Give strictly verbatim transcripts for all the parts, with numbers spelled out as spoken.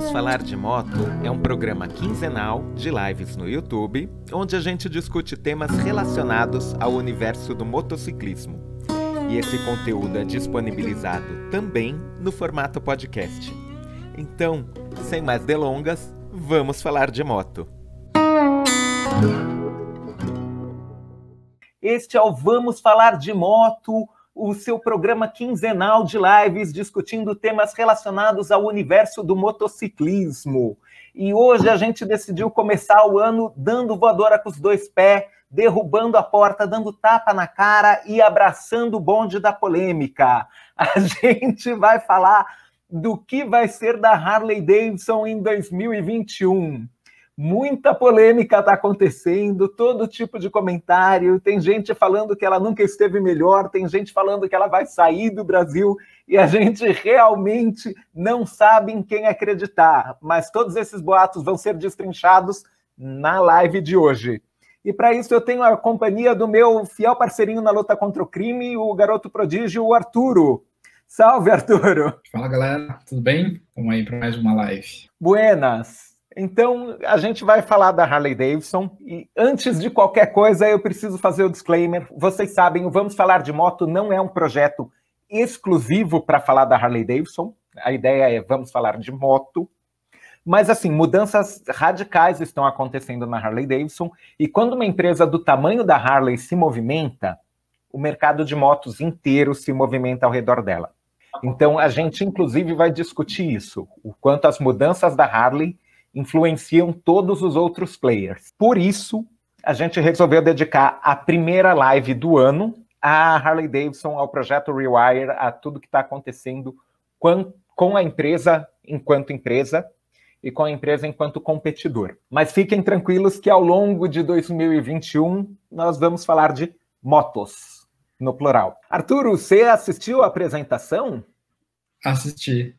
Vamos Falar de Moto é um programa quinzenal de lives no YouTube, onde a gente discute temas relacionados ao universo do motociclismo. E esse conteúdo é disponibilizado também no formato podcast. Então, sem mais delongas, vamos falar de moto. Este é o Vamos Falar de Moto, o seu programa quinzenal de lives discutindo temas relacionados ao universo do motociclismo. E hoje a gente decidiu começar o ano dando voadora com os dois pés, derrubando a porta, dando tapa na cara e abraçando o bonde da polêmica. A gente vai falar do que vai ser da Harley Davidson em dois mil e vinte e um. Muita polêmica está acontecendo, todo tipo de comentário, tem gente falando que ela nunca esteve melhor, tem gente falando que ela vai sair do Brasil, e a gente realmente não sabe em quem acreditar, mas todos esses boatos vão ser destrinchados na live de hoje. E para isso eu tenho a companhia do meu fiel parceirinho na luta contra o crime, o garoto prodígio, o Arturo. Salve, Arturo! Fala, galera, tudo bem? Estamos aí para mais uma live. Buenas! Então, a gente vai falar da Harley Davidson, e antes de qualquer coisa, eu preciso fazer o disclaimer. Vocês sabem, o Vamos Falar de Moto não é um projeto exclusivo para falar da Harley Davidson. A ideia é vamos falar de moto. Mas, assim, mudanças radicais estão acontecendo na Harley Davidson, e quando uma empresa do tamanho da Harley se movimenta, o mercado de motos inteiro se movimenta ao redor dela. Então, a gente, inclusive, vai discutir isso, o quanto as mudanças da Harley influenciam todos os outros players. Por isso, a gente resolveu dedicar a primeira live do ano à Harley Davidson, ao projeto Rewire, a tudo que está acontecendo com a empresa enquanto empresa e com a empresa enquanto competidor. Mas fiquem tranquilos que ao longo de dois mil e vinte e um nós vamos falar de motos, no plural. Arturo, você assistiu a apresentação? Assisti.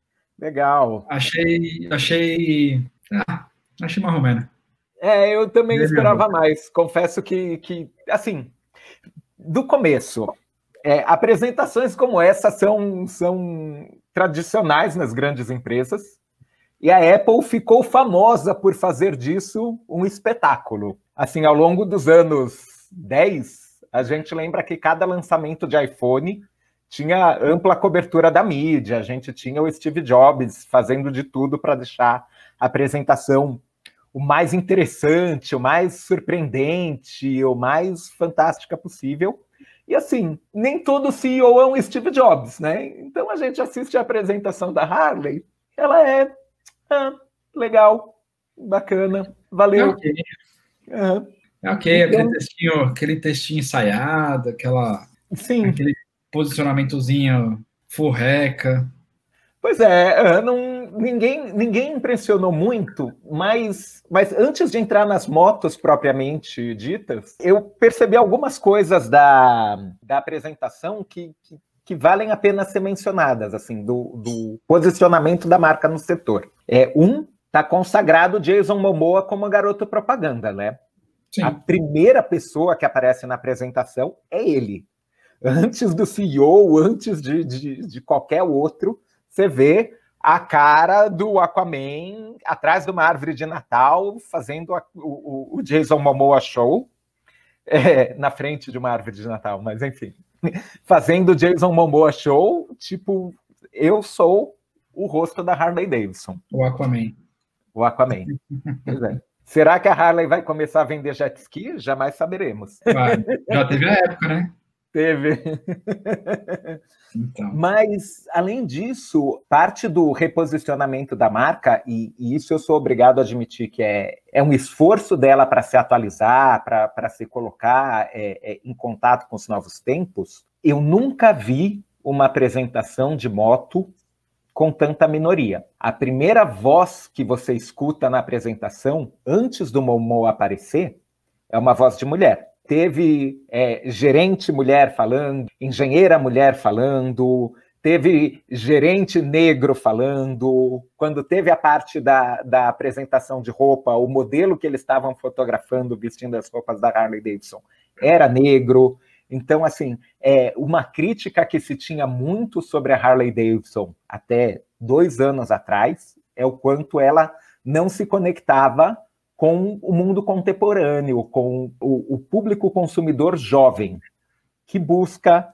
Legal. Achei, achei, ah, achei mais ou menos. É, eu também esperava mais. Confesso que, que assim, do começo, é, apresentações como essa são, são tradicionais nas grandes empresas, e a Apple ficou famosa por fazer disso um espetáculo. Assim, ao longo dos anos dez, a gente lembra que cada lançamento de iPhone tinha ampla cobertura da mídia, a gente tinha o Steve Jobs fazendo de tudo para deixar a apresentação o mais interessante, o mais surpreendente, o mais fantástica possível. E assim, nem todo C E O é um Steve Jobs, né? Então a gente assiste a apresentação da Harley, ela é ah, legal, bacana, valeu. É ok, uhum. é okay. Então, aquele, textinho, aquele textinho ensaiado, aquela, sim. aquele posicionamentozinho furreca. Pois é, não, ninguém, ninguém impressionou muito, mas, mas antes de entrar nas motos propriamente ditas, eu percebi algumas coisas da, da apresentação que, que, que valem a pena ser mencionadas, assim, do, do posicionamento da marca no setor. É, um, está consagrado Jason Momoa como garoto propaganda, né? Sim. A primeira pessoa que aparece na apresentação é ele. Antes do C E O, antes de, de, de qualquer outro, você vê a cara do Aquaman atrás de uma árvore de Natal, fazendo a, o, o Jason Momoa show, é, na frente de uma árvore de Natal, mas enfim, fazendo o Jason Momoa show, tipo, eu sou o rosto da Harley Davidson. O Aquaman. O Aquaman, pois é. Será que a Harley vai começar a vender jet ski? Jamais saberemos. Vai. Já teve a época, né? Teve. Então. Mas, além disso, parte do reposicionamento da marca, e, e isso eu sou obrigado a admitir que é, é um esforço dela para se atualizar, para se colocar é, é, em contato com os novos tempos, eu nunca vi uma apresentação de moto com tanta minoria. A primeira voz que você escuta na apresentação, antes do Momoa aparecer, é uma voz de mulher. Teve é, gerente mulher falando, engenheira mulher falando, teve gerente negro falando. Quando teve a parte da, da apresentação de roupa, o modelo que eles estavam fotografando, vestindo as roupas da Harley Davidson, era negro. Então, assim, é uma crítica que se tinha muito sobre a Harley Davidson até dois anos atrás, é o quanto ela não se conectava com o mundo contemporâneo, com o, o público consumidor jovem, que busca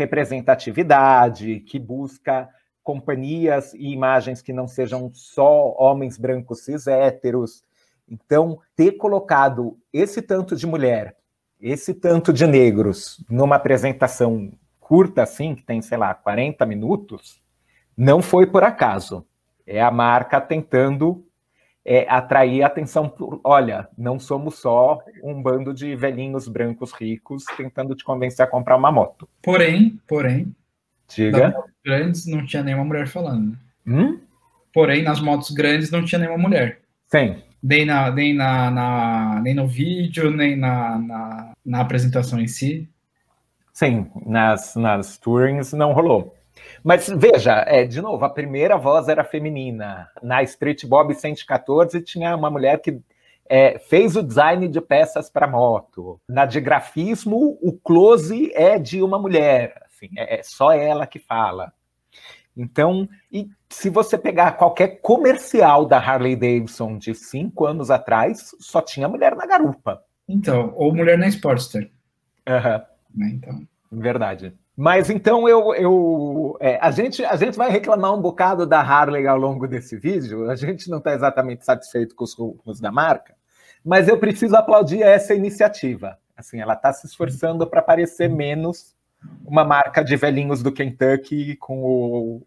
representatividade, que busca companhias e imagens que não sejam só homens brancos cis héteros. Então, ter colocado esse tanto de mulher, esse tanto de negros, numa apresentação curta assim, que tem, sei lá, quarenta minutos, não foi por acaso. É a marca tentando é, atrair a atenção por, olha, não somos só um bando de velhinhos brancos ricos tentando te convencer a comprar uma moto. Porém, porém, Diga. nas motos grandes não tinha nenhuma mulher falando. Né? Hum? Porém, nas motos grandes não tinha nenhuma mulher. Sim. Nem, na, nem, na, na, nem no vídeo, nem na, na, na apresentação em si. Sim, nas, nas tourings não rolou. Mas veja, é, de novo, a primeira voz era feminina. Na Street Bob cento e quatorze tinha uma mulher que é, fez o design de peças para moto. Na de grafismo, o close é de uma mulher. Assim, é, é só ela que fala. Então, e se você pegar qualquer comercial da Harley Davidson de cinco anos atrás, só tinha mulher na garupa. Então, ou mulher na Sportster. Aham. Uhum. Né, então. Verdade. Mas então eu, eu é, a, gente, a gente vai reclamar um bocado da Harley ao longo desse vídeo. A gente não está exatamente satisfeito com os rumos da marca, mas eu preciso aplaudir essa iniciativa. Assim, ela está se esforçando para parecer menos uma marca de velhinhos do Kentucky com o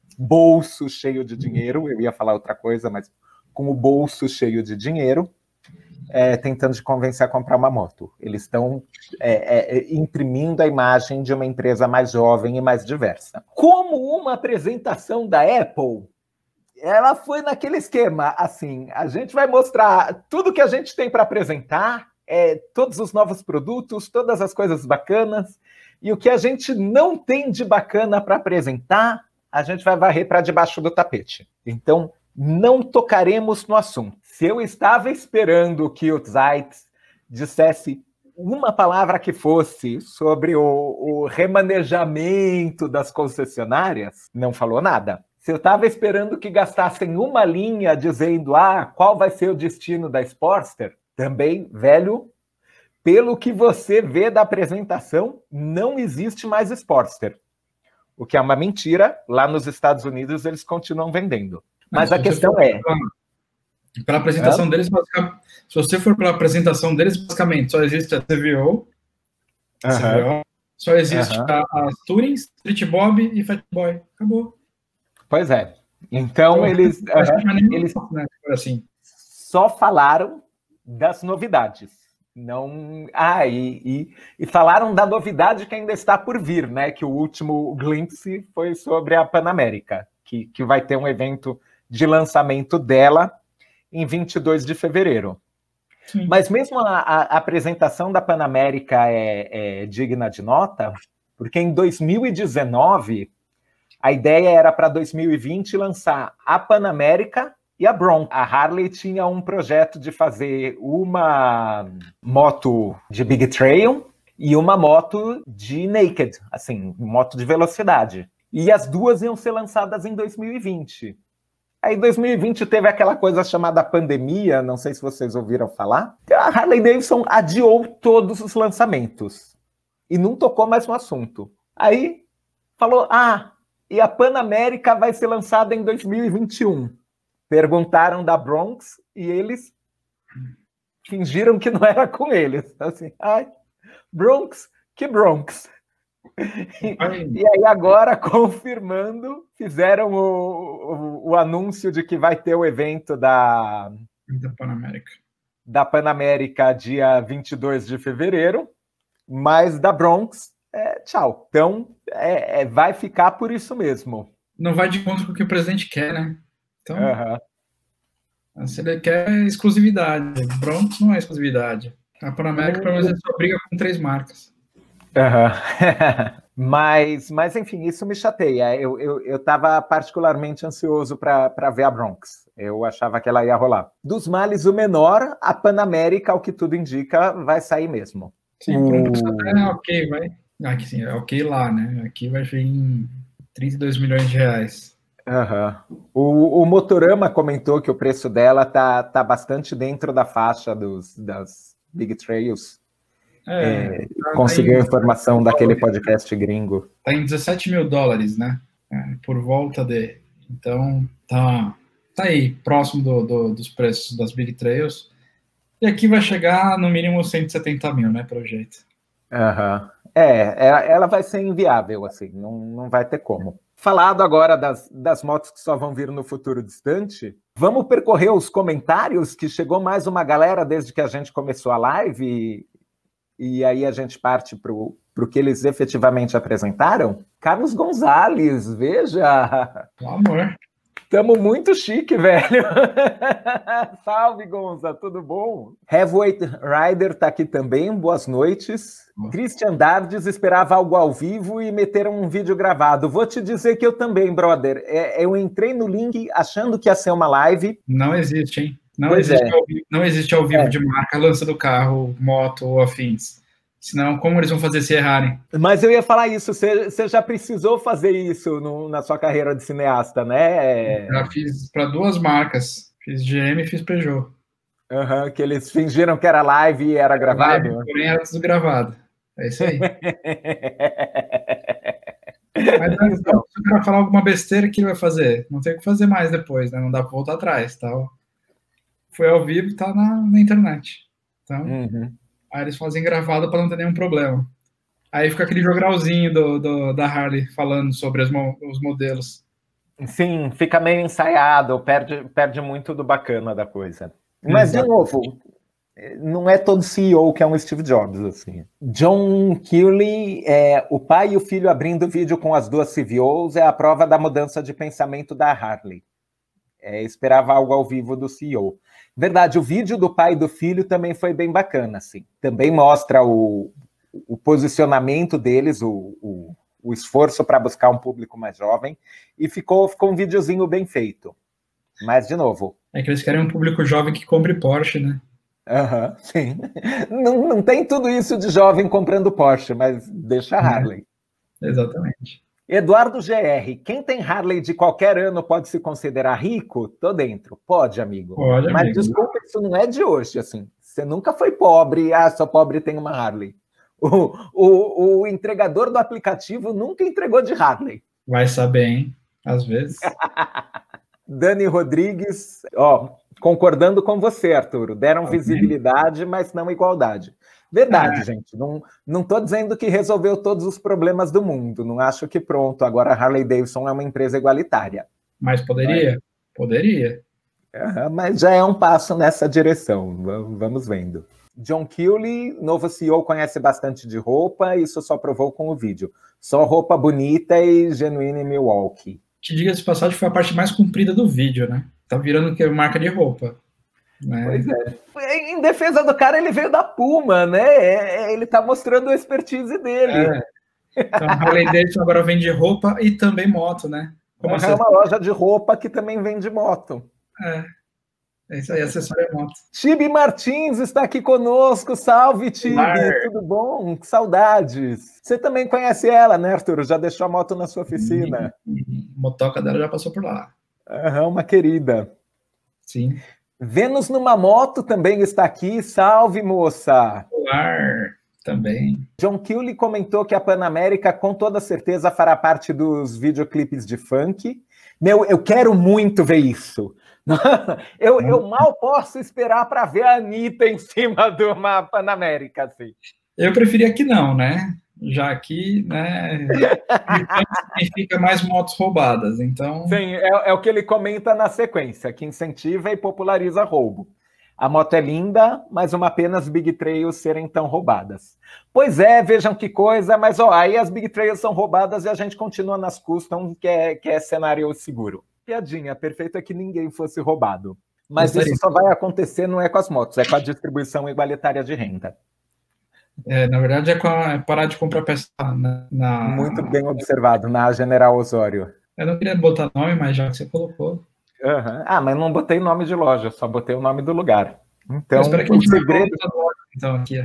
bolso cheio de dinheiro. Eu ia falar outra coisa, mas com o bolso cheio de dinheiro. É, tentando te convencer a comprar uma moto. Eles estão é, é, imprimindo a imagem de uma empresa mais jovem e mais diversa. Como uma apresentação da Apple, ela foi naquele esquema, assim, a gente vai mostrar tudo que a gente tem para apresentar, é, todos os novos produtos, todas as coisas bacanas, e o que a gente não tem de bacana para apresentar, a gente vai varrer para debaixo do tapete. Então, não tocaremos no assunto. Se eu estava esperando que o Zeitz dissesse uma palavra que fosse sobre o, o remanejamento das concessionárias, não falou nada. Se eu estava esperando que gastassem uma linha dizendo ah, qual vai ser o destino da Sportster, também, velho, pelo que você vê da apresentação, não existe mais Sportster. O que é uma mentira. Lá nos Estados Unidos eles continuam vendendo. Mas a questão é... Para a apresentação é? deles, se você for para a apresentação deles, basicamente, só existe a C V O, uh-huh. C V O só existe uh-huh. a, as Tourings, Street Bob e Fat Boy. Acabou. Pois é. Então, então eles, uh-huh. eles né, assim. só falaram das novidades. Não... Ah, e, e, e falaram da novidade que ainda está por vir, né? Que o último glimpse foi sobre a Panamérica, que, que vai ter um evento de lançamento dela em vinte e dois de fevereiro. Sim. Mas mesmo a, a apresentação da Panamérica é, é digna de nota, porque em dois mil e dezenove, a ideia era para dois mil e vinte lançar a Panamérica e a Bronx. A Harley tinha um projeto de fazer uma moto de Big Trail e uma moto de Naked, assim, moto de velocidade. E as duas iam ser lançadas em dois mil e vinte. Aí, em dois mil e vinte, teve aquela coisa chamada pandemia, não sei se vocês ouviram falar. A Harley Davidson adiou todos os lançamentos e não tocou mais no assunto. Aí, falou, ah, e a Panamérica vai ser lançada em dois mil e vinte e um. Perguntaram da Bronx e eles fingiram que não era com eles. Assim, ai, Bronx, que Bronx? E, e aí agora, confirmando, fizeram o, o, o anúncio de que vai ter o evento da, da Panamérica. Da Panamérica dia vinte e dois de fevereiro, mas da Bronx, é, tchau. Então, é, é, vai ficar por isso mesmo. Não vai de conta com o que o presidente quer, né? Então, uhum. Se ele quer exclusividade. Bronx não é exclusividade. A Panamérica, pelo menos, só briga com três marcas. Uhum. mas, mas, enfim, isso me chateia. Eu eu, eu estava particularmente ansioso para ver a Bronx. Eu achava que ela ia rolar. Dos males, o menor, a Panamérica, ao que tudo indica, vai sair mesmo. Sim, uh... é ok, vai. Aqui sim, é ok lá, né? Aqui vai vir em trinta e dois milhões de reais. Uhum. O, o Motorama comentou que o preço dela tá, tá bastante dentro da faixa dos, das Big Trails. É, é, tá, conseguiu tá em, informação tá daquele podcast gringo. Tá em dezessete mil dólares, né? É, por volta de... Então, tá, tá aí, próximo do, do, dos preços das Big Trails. E aqui vai chegar no mínimo cento e setenta mil, né, pelo jeito. Uhum. É, ela vai ser inviável, assim, não, não vai ter como. Falado agora das, das motos que só vão vir no futuro distante, vamos percorrer os comentários, que chegou mais uma galera desde que a gente começou a live, e, e aí a gente parte para o que eles efetivamente apresentaram. Carlos Gonzalez, veja! Pelo amor! Tamo muito chique, velho. Salve, Gonza, tudo bom? Heavyweight Rider tá aqui também, boas noites. Uhum. Christian Dardes esperava algo ao vivo e meteram um vídeo gravado. Vou te dizer que eu também, brother. É, eu entrei no link achando que ia ser uma live. Não existe, hein? Não, pois existe, é. ao vivo, não existe ao vivo é. de marca, lança do carro, moto ou afins. Senão, como eles vão fazer se errarem? Mas eu ia falar isso, você, você já precisou fazer isso no, na sua carreira de cineasta, né? Já fiz para duas marcas, fiz G M e fiz Peugeot. Uhum, que eles fingiram que era live e era gravado? Live, porém era tudo gravado. É isso aí. Mas não, então, se o cara falar alguma besteira, o que ele vai fazer? Não tem o que fazer mais depois, né? Não dá para voltar atrás. Tá? Foi ao vivo, tá na, na internet. Então... Uhum. Aí eles fazem gravado para não ter nenhum problema. Aí fica aquele jogralzinho do, do, da Harley falando sobre os, mo os modelos. Sim, fica meio ensaiado, perde, perde muito do bacana da coisa. Mas, exato, de novo, não é todo C E O que é um Steve Jobs, assim. John Keeley, é, o pai e o filho abrindo vídeo com as duas C V Os é a prova da mudança de pensamento da Harley. É, esperava algo ao vivo do C E O. Verdade, o vídeo do pai e do filho também foi bem bacana, assim. Também mostra o, o posicionamento deles, o, o, o esforço para buscar um público mais jovem, e ficou, ficou um videozinho bem feito. Mas, de novo... É que eles querem um público jovem que compre Porsche, né? Aham, uhum, sim. Não, não tem tudo isso de jovem comprando Porsche, mas deixa a Harley. É, exatamente. Eduardo G R, quem tem Harley de qualquer ano pode se considerar rico? Tô dentro. Pode, amigo. Pode, Mas amigo. Desculpa, isso não é de hoje, assim. Você nunca foi pobre, ah, sou pobre e tenho uma Harley. O, o, o entregador do aplicativo nunca entregou de Harley. Vai saber, hein? Às vezes. Dani Rodrigues, ó, concordando com você, Arturo. Deram okay. visibilidade, mas não igualdade. Verdade, é. gente. Não, não tô dizendo que resolveu todos os problemas do mundo. Não acho que pronto, agora a Harley Davidson é uma empresa igualitária. Mas poderia? Mas... Poderia. É, mas já é um passo nessa direção. Vamos vendo. John Keeley, novo C E O, conhece bastante de roupa, isso só provou com o vídeo. Só roupa bonita e genuína em Milwaukee. Que, diga-se de passagem, foi a parte mais comprida do vídeo, né? Tá virando que marca de roupa. Né? Pois é. Em defesa do cara, ele veio da Puma, né? Ele tá mostrando a expertise dele. É. Então, a Harley Davidson agora vende roupa e também moto, né? Como é uma loja de roupa que também vende moto. É. É isso aí, acessório é moto. Tibi Martins está aqui conosco. Salve, Tibi. Tudo bom? Que saudades. Você também conhece ela, né, Arthur? Já deixou a moto na sua oficina. A motoca dela já passou por lá. Aham, uma querida. Sim. Vênus numa moto também está aqui. Salve, moça. Olá, também. John Keeley comentou que a Panamérica com toda certeza fará parte dos videoclipes de funk. Meu, eu quero muito ver isso. Eu, eu mal posso esperar para ver a Anitta em cima de uma Panamérica, assim. Eu preferia que não, né? Já que, né, significa mais motos roubadas, então... Sim, é, é o que ele comenta na sequência, que incentiva e populariza roubo. A moto é linda, mas uma pena as Big Trails serem tão roubadas. Pois é, vejam que coisa, mas ó, aí as Big Trails são roubadas e a gente continua nas custom, que é, que é cenário seguro. Piadinha, perfeito é que ninguém fosse roubado. Mas isso só vai acontecer, não é com as motos, é com a distribuição igualitária de renda. É, na verdade, é, com a, é parar de comprar peça na, na... Muito bem observado, na General Osório. Eu não queria botar nome, mas já que você colocou... Uhum. Ah, mas não botei nome de loja, só botei o nome do lugar. Então, que a gente o segredo... Loja, então, aqui.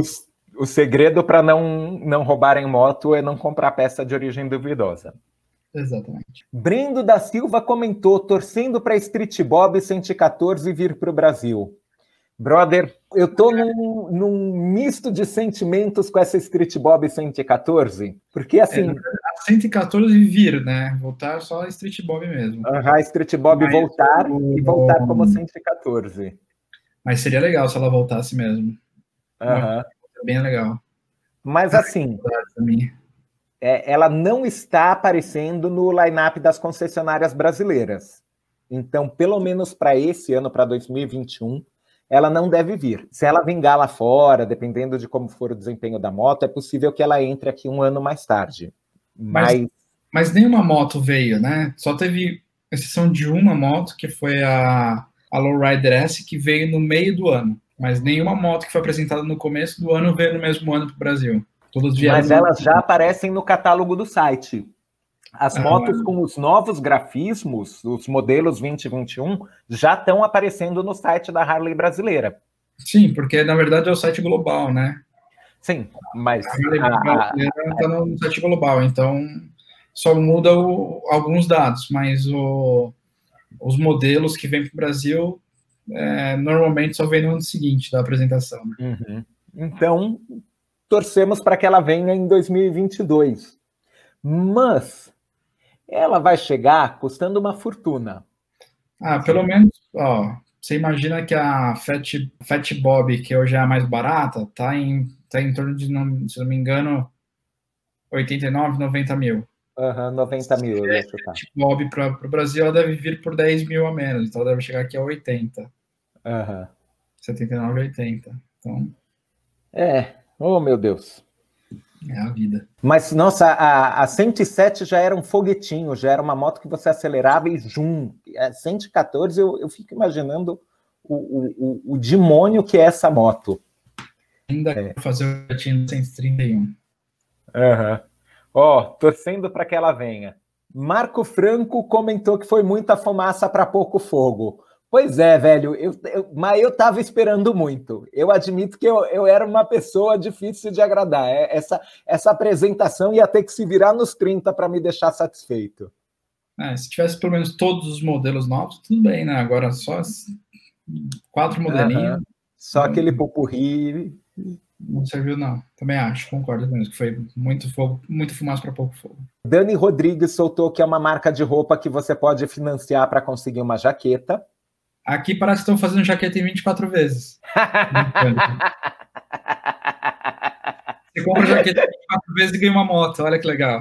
o, o segredo para não, não roubarem moto é não comprar peça de origem duvidosa. Exatamente. Brendo da Silva comentou, torcendo para Street Bob cento e quatorze vir para o Brasil. Brother, eu tô num, num misto de sentimentos com essa Street Bob cento e quatorze, porque assim... É, a cento e quatorze vir, né? Voltar só a Street Bob mesmo. Aham, uh-huh, Street Bob Mas voltar o... e voltar como cento e quatorze. Mas seria legal se ela voltasse mesmo. Aham. Uh-huh. Bem legal. Mas assim... É, ela não está aparecendo no line-up das concessionárias brasileiras. Então, pelo menos para esse ano, para dois mil e vinte e um, ela não deve vir. Se ela vingar lá fora, dependendo de como for o desempenho da moto, é possível que ela entre aqui um ano mais tarde. Mas, mas, mas nenhuma moto veio, né? Só teve exceção de uma moto, que foi a, a Lowrider S, que veio no meio do ano. Mas nenhuma moto que foi apresentada no começo do ano veio no mesmo ano para o Brasil. Todas vieram. Mas elas já aparecem no catálogo do site. As ah, motos com os novos grafismos, os modelos vinte e vinte e um, já estão aparecendo no site da Harley brasileira. Sim, porque na verdade é o site global, né? Sim, mas... A Harley brasileira está no site global, então só muda o, alguns dados, mas o, os modelos que vêm para o Brasil é, normalmente só vêm no ano seguinte da apresentação. Né? Uhum. Então, torcemos para que ela venha em dois mil e vinte e dois. Mas... ela vai chegar custando uma fortuna. Ah, pelo menos, ó, você imagina que a Fat, Fat Bob, que hoje é a mais barata, tá em, tá em torno de, não, se não me engano, oitenta e nove, noventa mil. Aham, uhum, noventa mil, eu ia chutar. Fat Bob para o Brasil, ela deve vir por dez mil a menos, então ela deve chegar aqui a oitenta. Aham. Uhum. setenta e nove, oitenta. Então... é, oh meu Deus. É a vida. Mas, nossa, a, a cento e sete já era um foguetinho, já era uma moto que você acelerava e jum. A cento e quatorze, eu, eu fico imaginando o, o, o, o demônio que é essa moto. Ainda é. Fazer o foguetinho cento e trinta e um. Aham. Ó, torcendo para que ela venha. Marco Franco comentou que foi muita fumaça para pouco fogo. Pois é, velho, eu, eu, mas eu tava esperando muito. Eu admito que eu, eu era uma pessoa difícil de agradar. Essa, essa apresentação ia ter que se virar nos trinta para me deixar satisfeito. É, se tivesse pelo menos todos os modelos novos, tudo bem, né? Agora só quatro modelinhos. Uhum. Só não, aquele popurrí. Não serviu, não. Também acho, concordo mesmo, que foi muito fogo, muito fumaça para pouco fogo. Dani Rodrigues soltou que é uma marca de roupa que você pode financiar para conseguir uma jaqueta. Aqui parece que estão fazendo jaqueta em vinte e quatro vezes. Você compra jaqueta em vinte e quatro vezes e ganha uma moto. Olha que legal.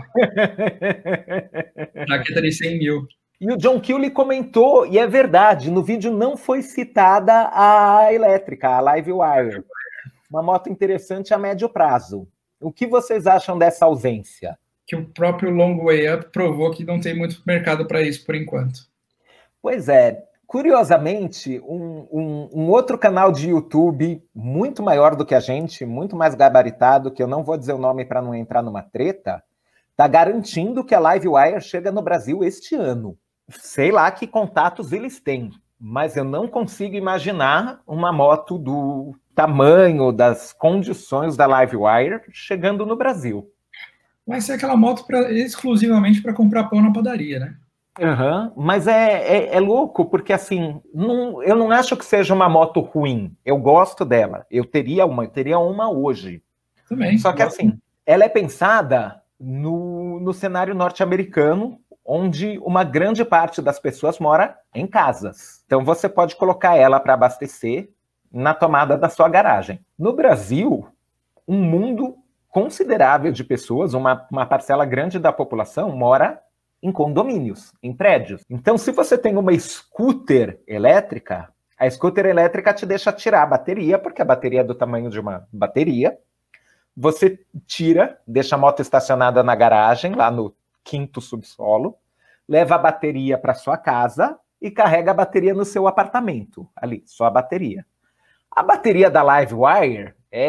Jaqueta de cem mil. E o John Killy comentou, e é verdade, no vídeo não foi citada a elétrica, a Livewire. Uma moto interessante a médio prazo. O que vocês acham dessa ausência? Que o próprio Long Way Up provou que não tem muito mercado para isso por enquanto. Pois é. Curiosamente, um, um, um outro canal de YouTube muito maior do que a gente, muito mais gabaritado, que eu não vou dizer o nome para não entrar numa treta, está garantindo que a Livewire chega no Brasil este ano. Sei lá que contatos eles têm, mas eu não consigo imaginar uma moto do tamanho, das condições da Livewire chegando no Brasil. Vai ser aquela moto pra, exclusivamente para comprar pão na padaria, né? Uhum, mas é, é, é louco, porque assim, não, eu não acho que seja uma moto ruim. Eu gosto dela. Eu teria uma, eu teria uma hoje. Também. Só que assim, ela é pensada no, no cenário norte-americano, onde uma grande parte das pessoas mora em casas. Então você pode colocar ela para abastecer na tomada da sua garagem. No Brasil, um mundo considerável de pessoas, uma, uma parcela grande da população mora em condomínios, em prédios. Então, se você tem uma scooter elétrica, a scooter elétrica te deixa tirar a bateria, porque a bateria é do tamanho de uma bateria. Você tira, deixa a moto estacionada na garagem, lá no quinto subsolo, leva a bateria para sua casa e carrega a bateria no seu apartamento. Ali, só a bateria. A bateria da Livewire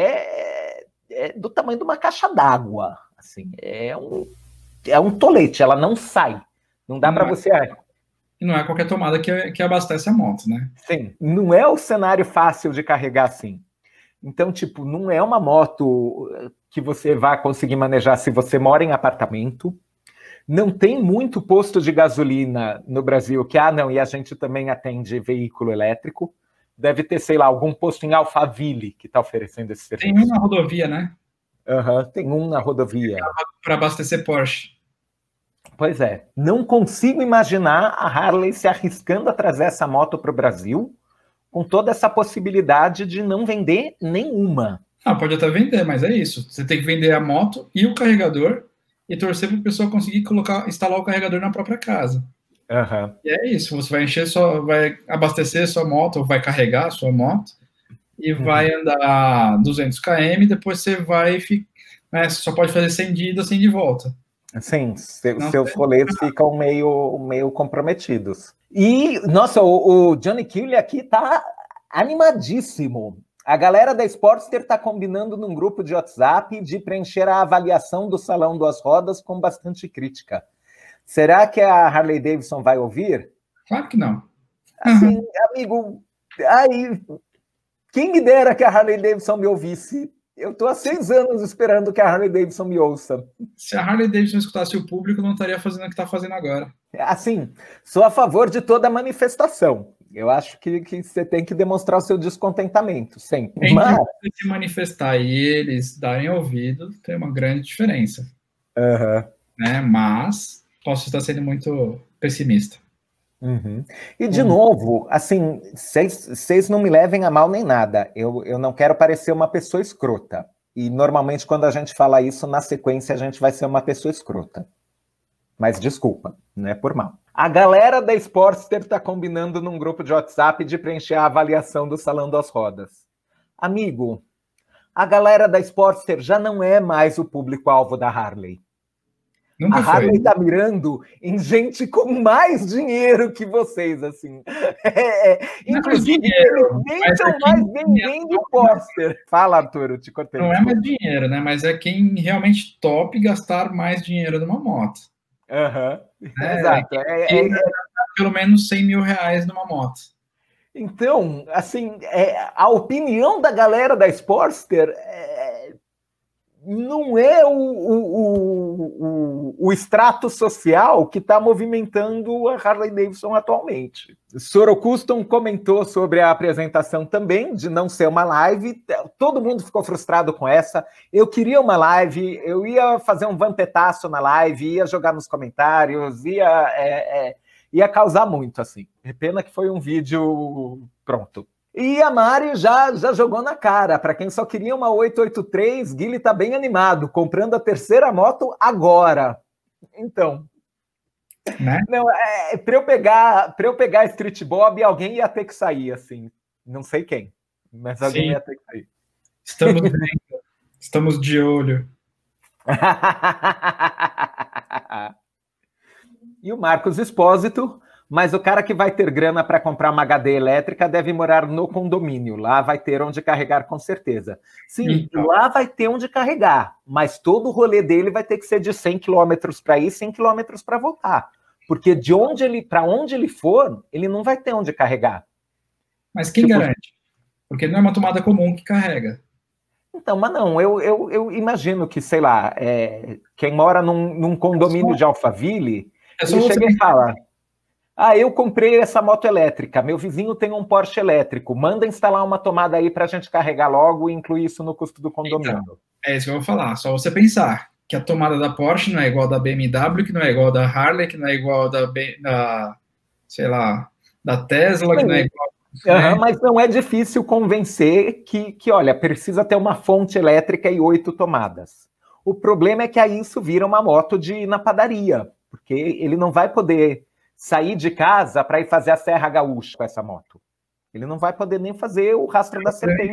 é, é do tamanho de uma caixa d'água. Assim, é um... é um tolete, ela não sai. Não dá para você... E não é qualquer tomada que, que abastece a moto, né? Sim, não é o cenário fácil de carregar assim. Então, tipo, não é uma moto que você vai conseguir manejar se você mora em apartamento. não tem muito posto de gasolina no Brasil que, ah, não, e a gente também atende veículo elétrico. Deve ter, sei lá, algum posto em Alphaville que está oferecendo esse serviço. Tem um na rodovia, né? Uhum, tem um na rodovia. Para abastecer Porsche. Pois é. Não consigo imaginar a Harley se arriscando a trazer essa moto para o Brasil com toda essa possibilidade de não vender nenhuma. Ah, pode até vender, mas é isso. Você tem que vender a moto e o carregador e torcer para a pessoa conseguir colocar, instalar o carregador na própria casa. Uhum. E é isso. Você vai encher sua, vai abastecer sua moto, ou vai carregar a sua moto e uhum. vai andar duzentos quilômetros, depois você vai, né, só pode fazer cem de ida, cem de volta. Sim, seu, seus rolês ficam meio, meio comprometidos. E, nossa, o, o Johnny Killy aqui tá animadíssimo. A galera da Sportster está combinando num grupo de WhatsApp de preencher a avaliação do Salão Duas Rodas com bastante crítica. Será que a Harley Davidson vai ouvir? Claro que não. Assim, uhum. amigo, aí, quem me dera que a Harley Davidson me ouvisse. Eu estou há seis anos esperando que a Harley Davidson me ouça. Se a Harley Davidson escutasse o público, não estaria fazendo o que está fazendo agora. Assim, sou a favor de toda manifestação. Eu acho que, que você tem que demonstrar o seu descontentamento, sempre. Entre Mas... você se manifestar e eles darem ouvido, tem uma grande diferença. Uhum. Né? Mas posso estar sendo muito pessimista. Uhum. E, de uhum. novo, assim, vocês não me levem a mal nem nada. Eu, eu não quero parecer uma pessoa escrota. E, normalmente, quando a gente fala isso, na sequência, a gente vai ser uma pessoa escrota. Mas, desculpa, não é por mal. A galera da Sportster está combinando num grupo de WhatsApp de preencher a avaliação do Salão das Rodas. Amigo, a galera da Sportster já não é mais o público-alvo da Harley. Nunca a Harley está mirando em gente com mais dinheiro que vocês, assim. É, é, inclusive, dinheiro, eles nem estão mais vendendo pôster. Fala, Arthur, eu te cortei. Não é mais dinheiro, né? Mas é quem realmente tope gastar mais dinheiro numa moto. Uhum. É, Exato. É, é, é, pelo menos cem mil reais numa moto. Então, assim, é, a opinião da galera da Sportster é, não é o, o, o, o extrato social que está movimentando a Harley Davidson atualmente. Soro Custom comentou sobre a apresentação também, de não ser uma live. Todo mundo ficou frustrado com essa. Eu queria uma live, eu ia fazer um vampetaço na live, ia jogar nos comentários, ia, é, é, ia causar muito, assim. Pena que foi um vídeo pronto. E a Mari já, já jogou na cara. Para quem só queria uma oito oito três, Guilherme está bem animado, comprando a terceira moto agora. Então, né? Não, é, para eu pegar, para eu pegar Street Bob, alguém ia ter que sair, assim. Não sei quem, mas alguém Sim. ia ter que sair. Estamos vendo, estamos de olho. E o Marcos Espósito. Mas o cara que vai ter grana para comprar uma H D elétrica deve morar no condomínio. Lá vai ter onde carregar, com certeza. Sim, então. Lá vai ter onde carregar. Mas todo o rolê dele vai ter que ser de cem quilômetros para ir, cem quilômetros para voltar. Porque de onde ele, para onde ele for, ele não vai ter onde carregar. Mas quem tipo... garante? Porque não é uma tomada comum que carrega. Então, mas não, eu, eu, eu imagino que, sei lá, é, quem mora num, num condomínio é só... de Alphaville, é só ele chega e fala... Ah, eu comprei essa moto elétrica, meu vizinho tem um Porsche elétrico, manda instalar uma tomada aí para a gente carregar logo e incluir isso no custo do condomínio. Então, é isso que eu vou falar, só você pensar que a tomada da Porsche não é igual da B M W, que não é igual da Harley, que não é igual da, da sei lá, da Tesla, Sim. que não é igual... Uhum, né? Mas não é difícil convencer que, que, olha, precisa ter uma fonte elétrica e oito tomadas. O problema é que aí isso vira uma moto de ir na padaria, porque ele não vai poder... sair de casa para ir fazer a Serra Gaúcha com essa moto. Ele não vai poder nem fazer o rastro da serpente.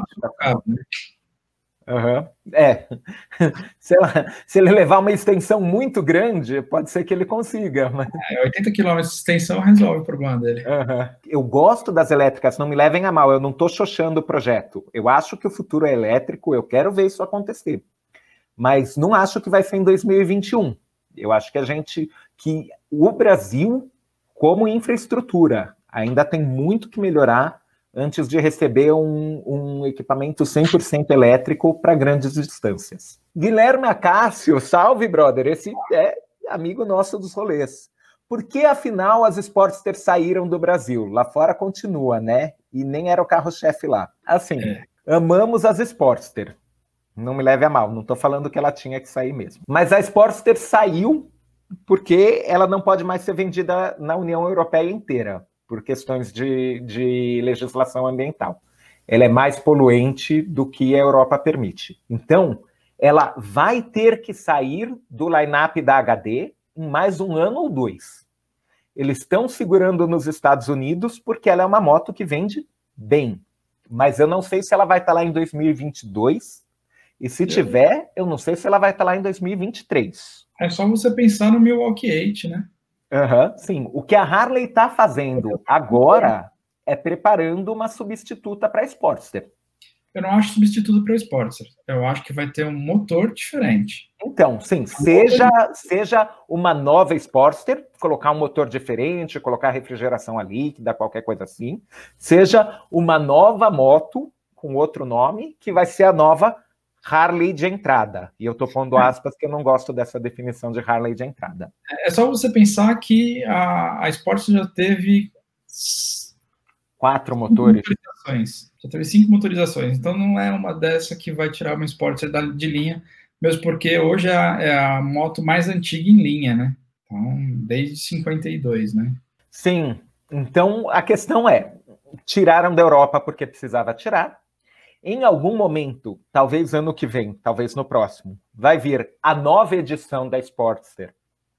Uhum. É. Se, ela, se ele levar uma extensão muito grande, pode ser que ele consiga. Mas... É, oitenta quilômetros de extensão resolve o problema dele. Uhum. Eu gosto das elétricas, não me levem a mal, eu não estou xoxando o projeto. Eu acho que o futuro é elétrico, eu quero ver isso acontecer. Mas não acho que vai ser em dois mil e vinte e um. Eu acho que a gente, que o Brasil... como infraestrutura, ainda tem muito que melhorar antes de receber um, um equipamento cem por cento elétrico para grandes distâncias. Guilherme Acácio, salve, brother. Esse é amigo nosso dos rolês. Por que, afinal, as Sportster saíram do Brasil? Lá fora continua, né? E nem era o carro-chefe lá. Assim, é. Amamos as Sportster. Não me leve a mal, não estou falando que ela tinha que sair mesmo. Mas a Sportster saiu porque ela não pode mais ser vendida na União Europeia inteira, por questões de, de legislação ambiental. Ela é mais poluente do que a Europa permite. Então, ela vai ter que sair do line-up da H D em mais um ano ou dois. Eles estão segurando nos Estados Unidos porque ela é uma moto que vende bem. Mas eu não sei se ela vai estar lá em dois mil e vinte e dois. E se tiver, eu não sei se ela vai estar lá em dois mil e vinte e três. É só você pensar no Milwaukee oito, né? Uhum, sim. O que a Harley está fazendo agora é preparando uma substituta para a Sportster. Eu não acho substituto para o Sportster. Eu acho que vai ter um motor diferente. Então, sim, seja, seja uma nova Sportster, colocar um motor diferente, colocar refrigeração a líquida, qualquer coisa assim. Seja uma nova moto com outro nome, que vai ser a nova Harley de entrada. E eu tô pondo aspas que eu não gosto dessa definição de Harley de entrada. É só você pensar que a, a Sportster já teve... Quatro motores. Já teve cinco motorizações. Então não é uma dessa que vai tirar uma Sportster de linha, mesmo porque hoje é a, é a moto mais antiga em linha, né? Então, desde cinquenta e dois, né? Sim. Então, a questão é, tiraram da Europa porque precisava tirar. Em algum momento, talvez ano que vem, talvez no próximo, vai vir a nova edição da Sportster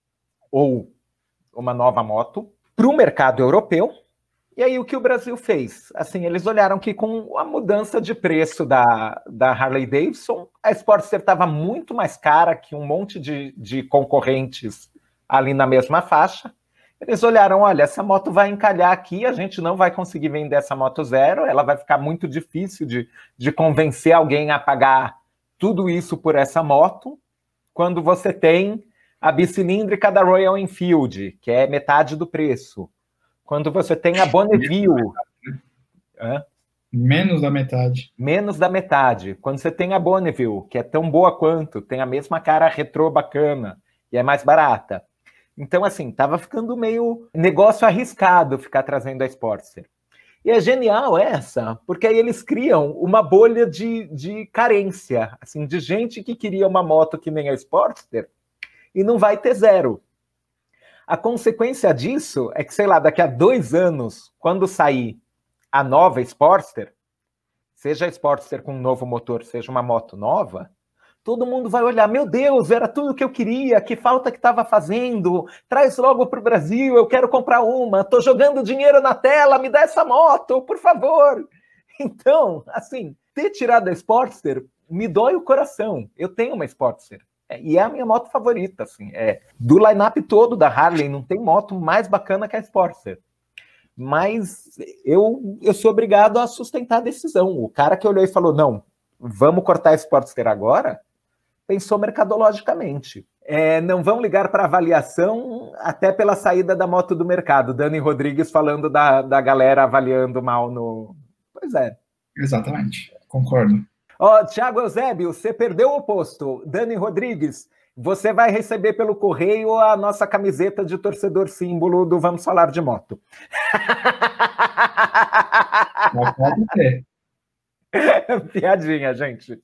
ou uma nova moto para o mercado europeu. E aí o que o Brasil fez? Assim, eles olharam que com a mudança de preço da, da Harley Davidson, a Sportster estava muito mais cara que um monte de, de concorrentes ali na mesma faixa. Eles olharam, olha, essa moto vai encalhar aqui, a gente não vai conseguir vender essa moto zero, ela vai ficar muito difícil de, de convencer alguém a pagar tudo isso por essa moto, quando você tem a bicilíndrica da Royal Enfield, que é metade do preço. Quando você tem a Bonneville... Hã? Menos da metade. Menos da metade. Quando você tem a Bonneville, que é tão boa quanto, tem a mesma cara retrô bacana e é mais barata. Então, assim, tava ficando meio negócio arriscado ficar trazendo a Sportster. E é genial essa, porque aí eles criam uma bolha de, de carência, assim, de gente que queria uma moto que nem a Sportster e não vai ter zero. A consequência disso é que, sei lá, daqui a dois anos, quando sair a nova Sportster, seja a Sportster com um novo motor, seja uma moto nova, todo mundo vai olhar, meu Deus, era tudo que eu queria, que falta que estava fazendo, traz logo para o Brasil, eu quero comprar uma, estou jogando dinheiro na tela, me dá essa moto, por favor. Então, assim, ter tirado a Sportster me dói o coração. Eu tenho uma Sportster. E é a minha moto favorita, assim, é do line-up todo da Harley, não tem moto mais bacana que a Sportster. Mas eu, eu sou obrigado a sustentar a decisão. O cara que olhou e falou, não, vamos cortar a Sportster agora, pensou mercadologicamente. É, não vão ligar para avaliação até pela saída da moto do mercado. Dani Rodrigues falando da, da galera avaliando mal no... Pois é. Exatamente, concordo. Ó, oh, Thiago Eusébio, você perdeu o posto. Dani Rodrigues, você vai receber pelo correio a nossa camiseta de torcedor símbolo do Vamos Falar de Moto. Mas pode ter. Piadinha, gente.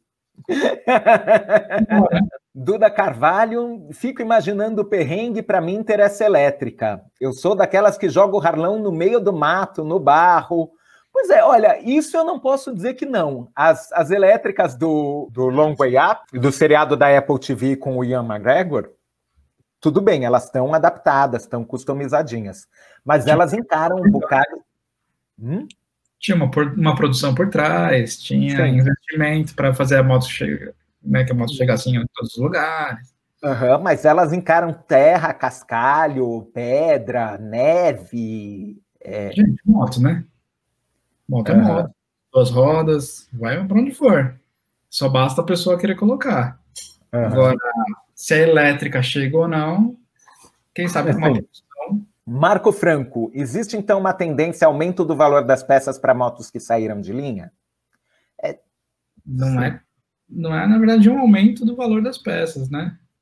Duda Carvalho, fico imaginando o perrengue para mim ter essa elétrica. Eu sou daquelas que joga o Harlão no meio do mato, no barro. Pois é, olha, isso eu não posso dizer que não. As, as elétricas do, do Long Way Up, do seriado da Apple T V com o Ian McGregor, tudo bem, elas estão adaptadas, estão customizadinhas, mas elas encaram um bocado... Hum? Tinha uma, uma produção por trás, tinha Sim. investimento para fazer a moto chegar, né, que a moto chegasse em todos os lugares. Uhum, mas elas encaram terra, cascalho, pedra, neve... É... Gente, moto, né? Moto é uhum. moto, duas rodas, vai para onde for. Só basta a pessoa querer colocar. Uhum. Agora, se a elétrica chega ou não, quem sabe com uma produção... Marco Franco, existe então uma tendência ao aumento do valor das peças para motos que saíram de linha? É... Não, é, não é, na verdade, um aumento do valor das peças, né?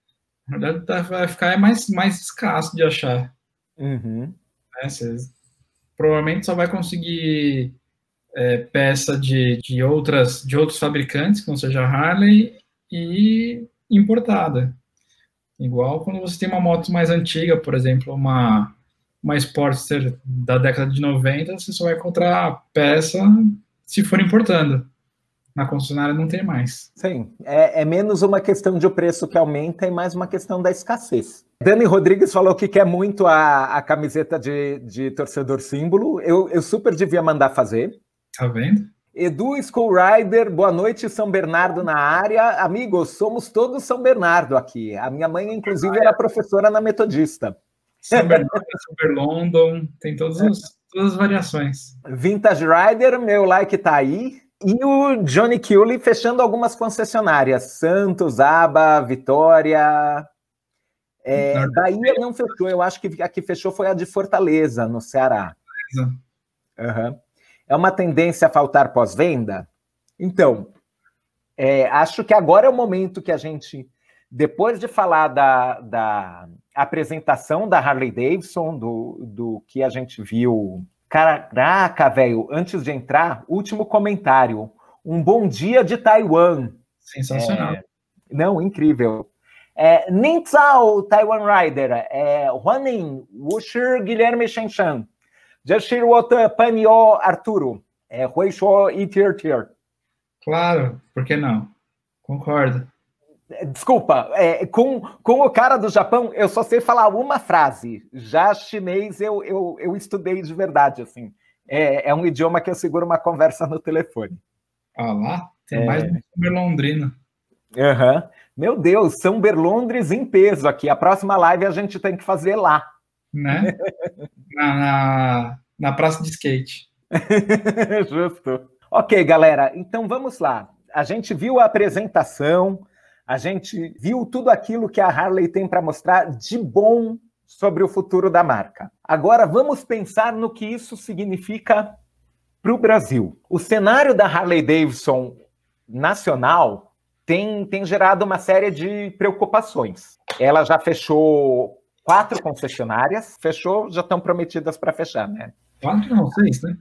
Na verdade, vai ficar mais, mais escasso de achar. Uhum. Né? Você provavelmente só vai conseguir é, peça de, de, outras, de outros fabricantes, que não seja Harley, e importada. Igual quando você tem uma moto mais antiga, por exemplo, uma, uma Sportster da década de noventa, você só vai encontrar peça se for importando. Na concessionária não tem mais. Sim, é, é menos uma questão de o preço que aumenta e mais uma questão da escassez. Dani Rodrigues falou que quer muito a, a camiseta de, de torcedor símbolo. Eu, eu super devia mandar fazer. Tá vendo? Edu School Rider, boa noite, São Bernardo na área. Amigos, somos todos São Bernardo aqui. A minha mãe, inclusive, era professora na Metodista. São Bernardo, Super London, tem todos os, todas as variações. Vintage Rider, meu like tá aí. E o Johnny Kiuli fechando algumas concessionárias. Santos, Aba, Vitória. É, Bahia não fechou, eu acho que a que fechou foi a de Fortaleza, no Ceará. Uhum. É uma tendência a faltar pós-venda? Então, é, acho que agora é o momento que a gente, depois de falar da, da apresentação da Harley Davidson, do, do que a gente viu... Caraca, velho, antes de entrar, último comentário. Um bom dia de Taiwan. Sensacional. É, não, incrível. É, Nin Tsao, Taiwan Rider. É, Huanin, Wushir, Guilherme Shenchan. Jashir Wota, Panio, Arturo. É, Huisho e Tir Tir. Claro, por que não? Concordo. Desculpa, é, com, com o cara do Japão, eu só sei falar uma frase. Já chinês eu, eu, eu estudei de verdade, assim. É, é um idioma que eu seguro uma conversa no telefone. Ah lá, tem é... mais um São Berlondrina. Uhum. Meu Deus, São Berlondres em peso aqui. A próxima live a gente tem que fazer lá. Né? na, na, na praça de skate. Justo. Ok, galera, então vamos lá. A gente viu a apresentação... A gente viu tudo aquilo que a Harley tem para mostrar de bom sobre o futuro da marca. Agora vamos pensar no que isso significa para o Brasil. O cenário da Harley Davidson nacional tem, tem gerado uma série de preocupações. Ela já fechou quatro concessionárias, fechou, já estão prometidas para fechar, né? Quatro não, seis, né?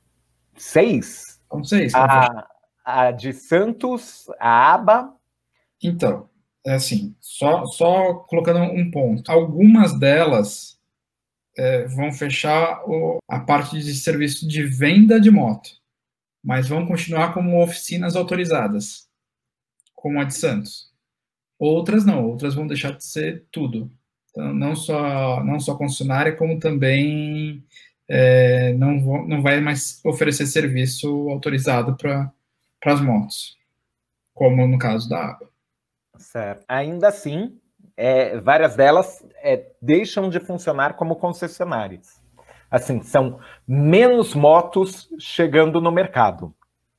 Seis? São seis. A, a de Santos, a Aba... Então, é assim, só, só colocando um ponto. Algumas delas é, vão fechar o, a parte de serviço de venda de moto, mas vão continuar como oficinas autorizadas, como a de Santos. Outras não, outras vão deixar de ser tudo. Então, não só, não só concessionária, como também é, não, vou, não vai mais oferecer serviço autorizado para as motos, como no caso da Aba. Certo. Ainda assim, é, várias delas é, deixam de funcionar como concessionárias. Assim, são menos motos chegando no mercado.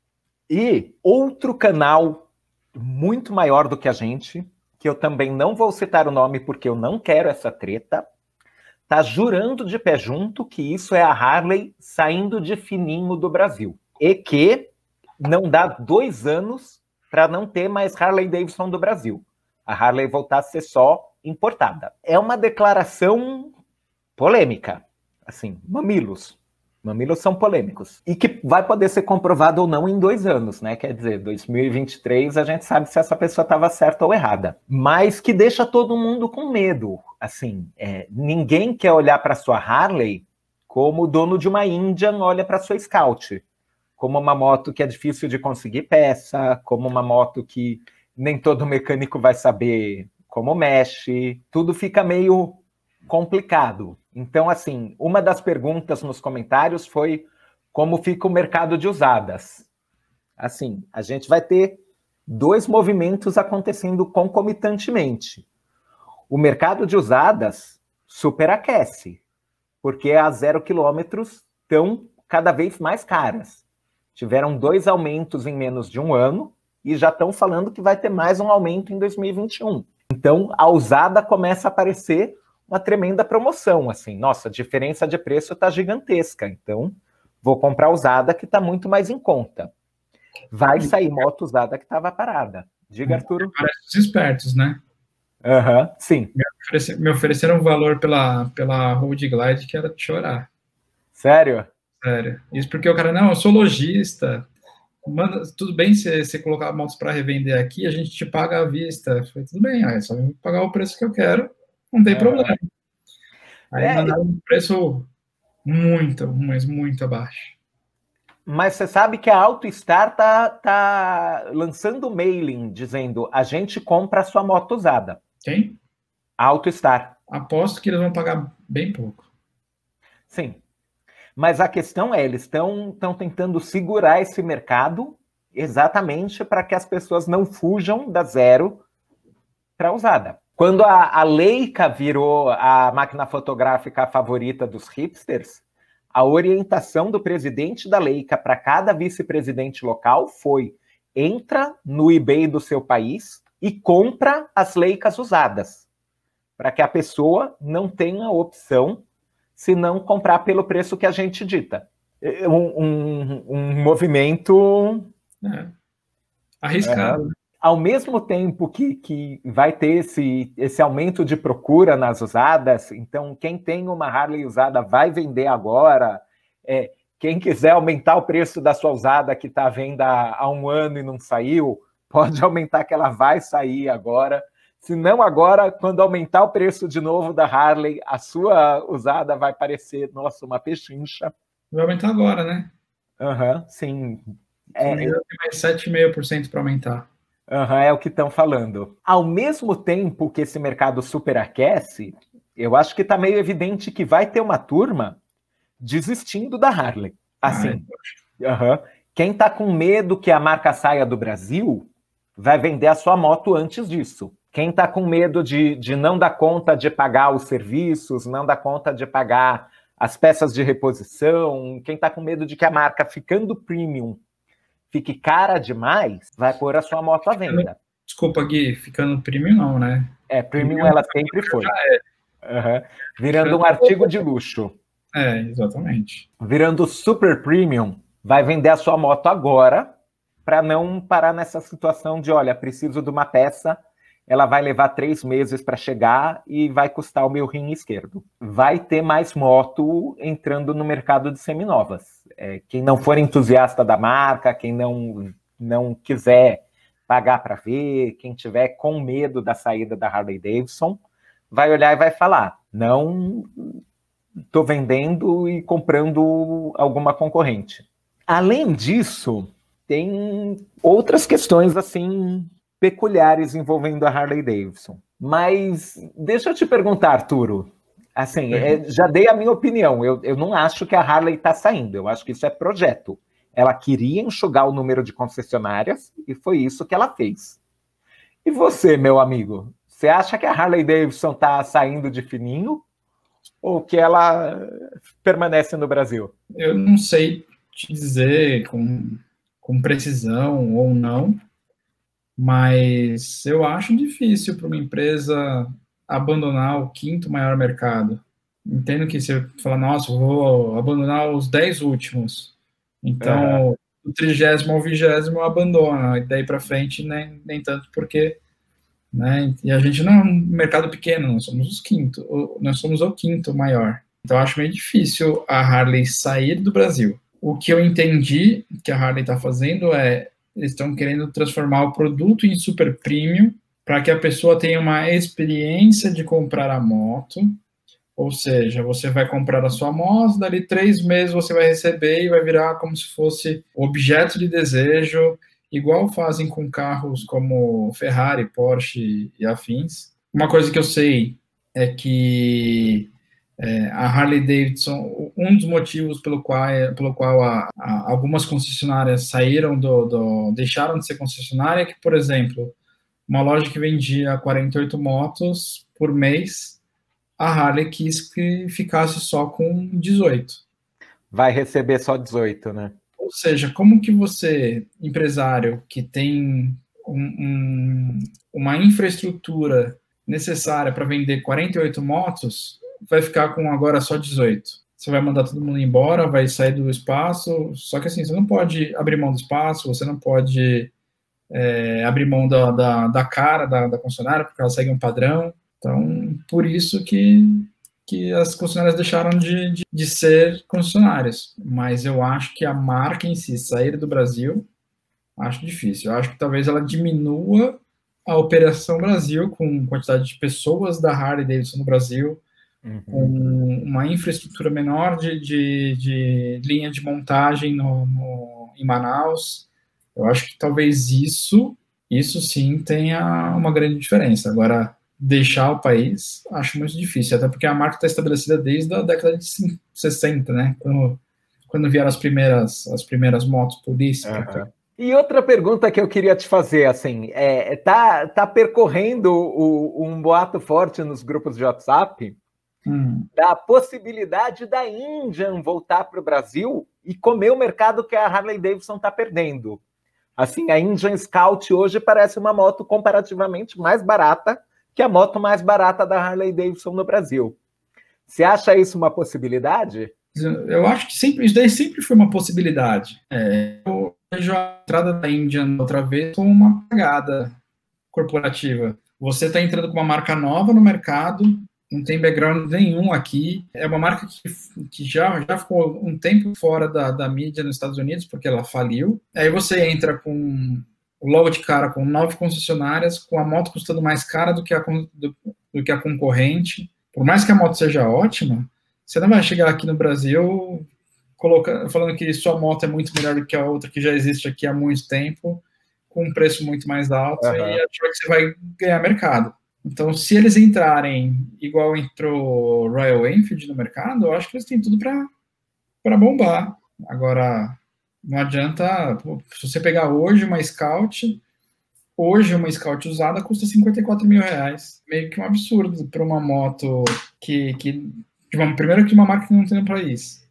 E outro canal muito maior do que a gente, que eu também não vou citar o nome porque eu não quero essa treta, tá jurando de pé junto que isso é a Harley saindo de fininho do Brasil. E que não dá dois anos para não ter mais Harley Davidson do Brasil. A Harley voltar a ser só importada. É uma declaração polêmica. Assim, mamilos. Mamilos são polêmicos. E que vai poder ser comprovado ou não em dois anos, né? Quer dizer, dois mil e vinte e três a gente sabe se essa pessoa estava certa ou errada. Mas que deixa todo mundo com medo. Assim, é, ninguém quer olhar para sua Harley como o dono de uma Indian olha para sua Scout. Como uma moto que é difícil de conseguir peça, como uma moto que nem todo mecânico vai saber como mexe, tudo fica meio complicado. Então, assim, uma das perguntas nos comentários foi como fica o mercado de usadas. Assim, a gente vai ter dois movimentos acontecendo concomitantemente. O mercado de usadas superaquece, porque as zero quilômetros estão cada vez mais caras. Tiveram dois aumentos em menos de um ano e já estão falando que vai ter mais um aumento em dois mil e vinte e um. Então, a usada começa a aparecer uma tremenda promoção. Assim, nossa, a diferença de preço está gigantesca. Então, vou comprar usada que está muito mais em conta. Vai sair moto usada que estava parada. Diga, Arturo. Parece os espertos, né? Uhum, sim. Me, oferece, me ofereceram um valor pela, pela Road Glide que era de chorar. Sério? Sério. Isso porque o cara, não, eu sou lojista. Manda, tudo bem se você colocar motos para revender aqui, a gente te paga à vista. Eu falei, tudo bem, aí só vou pagar o preço que eu quero, não tem uhum. problema. Aí é, mandaram um preço muito, mas muito abaixo. Mas você sabe que a AutoStar tá, tá lançando mailing dizendo a gente compra a sua moto usada. Quem? A AutoStar. Aposto que eles vão pagar bem pouco. Sim. Mas a questão é, eles estão tentando segurar esse mercado exatamente para que as pessoas não fujam da zero para usada. Quando a, a Leica virou a máquina fotográfica favorita dos hipsters, a orientação do presidente da Leica para cada vice-presidente local foi: entra no eBay do seu país e compra as Leicas usadas, para que a pessoa não tenha opção se não comprar pelo preço que a gente dita. Um, um, um movimento... É. Arriscado. Uh, ao mesmo tempo que, que vai ter esse, esse aumento de procura nas usadas, então quem tem uma Harley usada vai vender agora. É, quem quiser aumentar o preço da sua usada que está à venda há um ano e não saiu, pode aumentar que ela vai sair agora. Se não agora, quando aumentar o preço de novo da Harley, a sua usada vai parecer, nossa, uma pechincha. Vai aumentar agora, né? Aham, uhum, sim. É, tem mais sete vírgula cinco por cento para aumentar. Uhum, é o que estão falando. Ao mesmo tempo que esse mercado superaquece, eu acho que está meio evidente que vai ter uma turma desistindo da Harley. Assim, ah, uhum. Quem está com medo que a marca saia do Brasil vai vender a sua moto antes disso. Quem está com medo de, de não dar conta de pagar os serviços, não dar conta de pagar as peças de reposição, quem está com medo de que a marca, ficando premium, fique cara demais, vai pôr a sua moto à venda. Desculpa, Gui, ficando premium não, né? É, premium, premium ela sempre foi. É. Uhum. Virando um artigo de luxo. É, exatamente. Virando super premium, vai vender a sua moto agora, para não parar nessa situação de, olha, preciso de uma peça, ela vai levar três meses para chegar e vai custar o meu rim esquerdo. Vai ter mais moto entrando no mercado de seminovas. É, quem não for entusiasta da marca, quem não, não quiser pagar para ver, quem tiver com medo da saída da Harley Davidson, vai olhar e vai falar, não estou vendendo e comprando alguma concorrente. Além disso, tem outras questões assim peculiares envolvendo a Harley Davidson. Mas deixa eu te perguntar, Arturo, assim, é, já dei a minha opinião, eu, eu não acho que a Harley está saindo, eu acho que isso é projeto. Ela queria enxugar o número de concessionárias e foi isso que ela fez. E você, meu amigo, você acha que a Harley Davidson está saindo de fininho ou que ela permanece no Brasil? Eu não sei te dizer com, com precisão ou não, mas eu acho difícil para uma empresa abandonar o quinto maior mercado. Entendo que você fala, nossa, vou abandonar os dez últimos. Então, uhum. o trigésimo ao vigésimo abandona, e daí para frente nem, nem tanto, porque, né, e a gente não é um mercado pequeno, nós somos os quinto, nós somos o quinto maior. Então, eu acho meio difícil a Harley sair do Brasil. O que eu entendi que a Harley está fazendo é, eles estão querendo transformar o produto em super premium para que a pessoa tenha uma experiência de comprar a moto, ou seja, você vai comprar a sua moto, dali três meses você vai receber e vai virar como se fosse objeto de desejo, igual fazem com carros como Ferrari, Porsche e afins. Uma coisa que eu sei é que é, a Harley Davidson, um dos motivos pelo qual, pelo qual a, a, algumas concessionárias saíram do, do, deixaram de ser concessionária, é que, por exemplo, uma loja que vendia quarenta e oito motos por mês, a Harley quis que ficasse só com dezoito. Vai receber só dezoito, né? Ou seja, como que você, empresário, que tem um, um, uma infraestrutura necessária para vender quarenta e oito motos, vai ficar com agora só dezoito? Você vai mandar todo mundo embora, vai sair do espaço, só que assim, você não pode abrir mão do espaço, você não pode é, abrir mão da, da, da cara da, da concessionária, porque ela segue um padrão. Então, por isso que, que as concessionárias deixaram de, de, de ser concessionárias. Mas eu acho que a marca em si sair do Brasil, acho difícil. Eu acho que talvez ela diminua a Operação Brasil com quantidade de pessoas da Harley Davidson no Brasil, uhum. com uma infraestrutura menor de, de, de linha de montagem no, no, em Manaus. Eu acho que talvez isso, isso sim tenha uma grande diferença. Agora, deixar o país, acho muito difícil, até porque a marca está estabelecida desde a década de sessenta, né? Quando, quando vieram as primeiras, as primeiras motos polícia. Uhum. E outra pergunta que eu queria te fazer, assim, é, tá, tá percorrendo o, um boato forte nos grupos de WhatsApp hum. da possibilidade da Indian voltar para o Brasil e comer o mercado que a Harley Davidson está perdendo. Assim, a Indian Scout hoje parece uma moto comparativamente mais barata que a moto mais barata da Harley Davidson no Brasil. Você acha isso uma possibilidade? Eu acho que sempre, isso daí sempre foi uma possibilidade. É, eu vejo a entrada da Indian outra vez como uma pagada corporativa. Você está entrando com uma marca nova no mercado, não tem background nenhum aqui. É uma marca que, que já, já ficou um tempo fora da, da mídia nos Estados Unidos, porque ela faliu. Aí você entra com logo de cara com nove concessionárias, com a moto custando mais cara do que a, do, do que a concorrente. Por mais que a moto seja ótima, você não vai chegar aqui no Brasil colocando, falando que sua moto é muito melhor do que a outra que já existe aqui há muito tempo, com um preço muito mais alto, uhum. e achar que você vai ganhar mercado. Então, se eles entrarem igual entrou Royal Enfield no mercado, eu acho que eles têm tudo para bombar. Agora, não adianta, se você pegar hoje uma Scout, hoje uma Scout usada custa cinquenta e quatro mil reais. Meio que um absurdo para uma moto que, que de uma, primeiro que uma marca que não tem para isso.